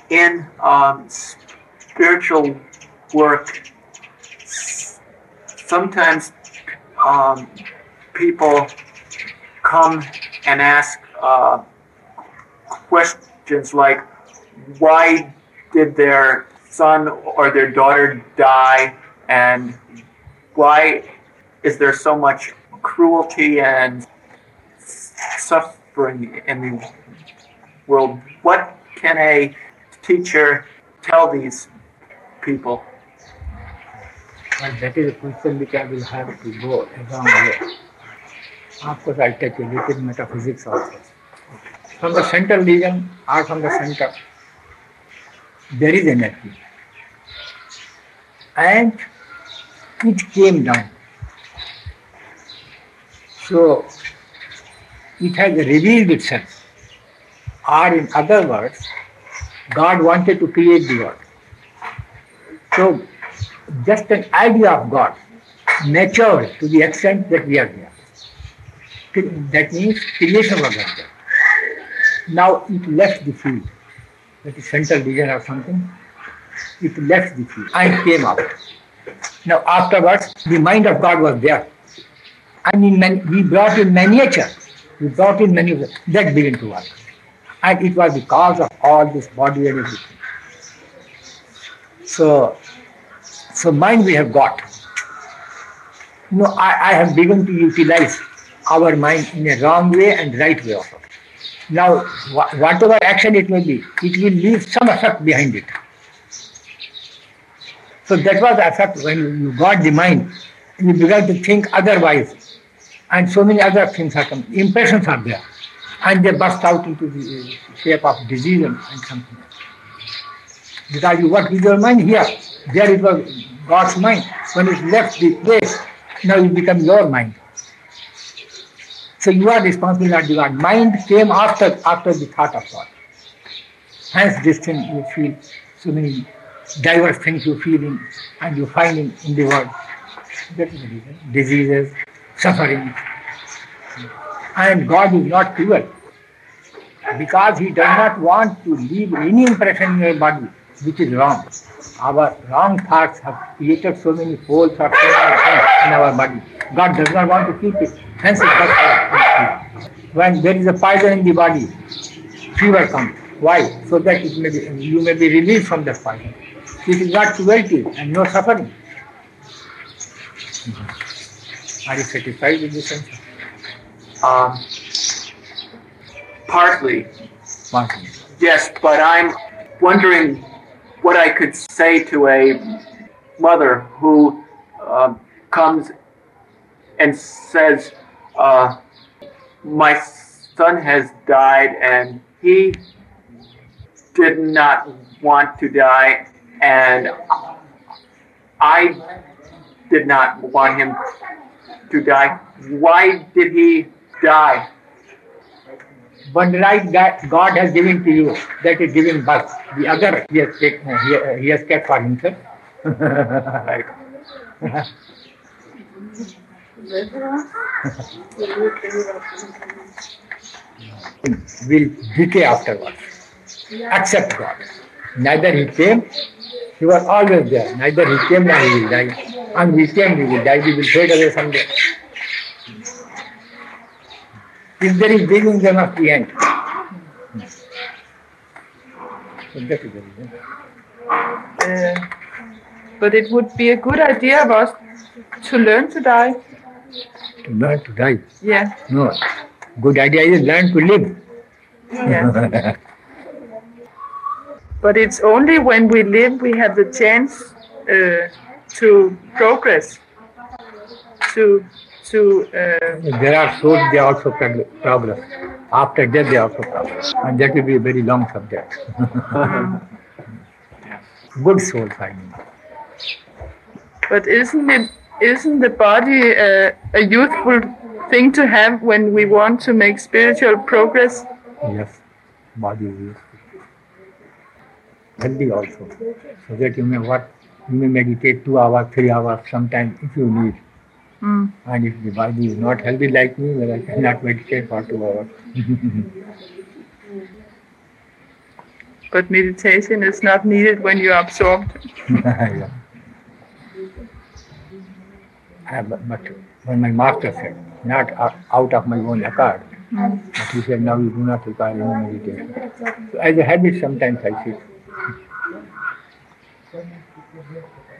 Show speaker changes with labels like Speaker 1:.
Speaker 1: in spiritual work, sometimes people come and ask questions like, why did their son or their daughter die, and why is there so much cruelty and suffering in the world? What can a teacher tell these people?
Speaker 2: Well, that is a question which I will have to go a long way. Of course, I'll take a little metaphysics also. From the central region or from the center, there is energy. And it came down. So, it has revealed itself. Or in other words, God wanted to create the world. So, just an idea of God matured to the extent that we are there. That means creation was there. Now it left the field. That is central region or something. It left the field and came out. Now afterwards, the mind of God was there. And we brought in miniature. We brought in many that began to work. And it was the cause of all this body and everything. So mind we have got. I have begun to utilize our mind in a wrong way and right way also. Now, whatever action it may be, it will leave some effect behind it. So that was the effect when you got the mind, you began to think otherwise. And so many other things are coming. Impressions are there. And they burst out into the shape of disease and something else. Because you work with your mind here. There it was God's mind. When it left the place, now it becomes your mind. So you are responsible, not God. Mind came after the thought of God. Hence this thing you feel, so many diverse things you feel in, and you find in the world. That is the reason. Diseases, suffering. And God is not cruel. Because He does not want to leave any impression in your body which is wrong. Our wrong thoughts have created so many holes or so many things in our body. God does not want to keep it. Hence it does. When there is a poison in the body, fever comes. Why? So that you may be released from that poison. It is not cruelty and no suffering. Are you satisfied with this answer?
Speaker 1: Partly.
Speaker 2: Partly.
Speaker 1: Yes, but I'm wondering what I could say to a mother who comes and says, my son has died and he did not want to die, and I did not want him to die. Why did he die?
Speaker 2: One right God has given to you, that is giving birth. The other he has kept for himself. Right. Will decay afterwards. Accept God. Neither he came, he was always there. Neither he came nor he will die. And we came, we will die. We will fade away someday. If there is beginning, there must be end. So that is the reason.
Speaker 3: But it would be a good idea of us to learn to die.
Speaker 2: To learn to die?
Speaker 3: Yeah.
Speaker 2: No. Good idea is learn to live.
Speaker 3: Yeah. But it's only when we live we have the chance to progress.
Speaker 2: There are souls, they also progress. After death, they also progress. And that will be a very long subject. Good souls, I mean.
Speaker 3: But isn't the body a useful thing to have when we want to make spiritual progress?
Speaker 2: Yes, body is useful. Healthy also. So that you may meditate 2 hours, 3 hours, sometimes if you need. And if the body is not healthy like me, well, I cannot meditate for 2 hours.
Speaker 3: but meditation is not needed when you're absorbed.
Speaker 2: Yeah. But when my master said, not out of my own accord, but he said, now you do not require any meditation. So as a habit, sometimes I sit.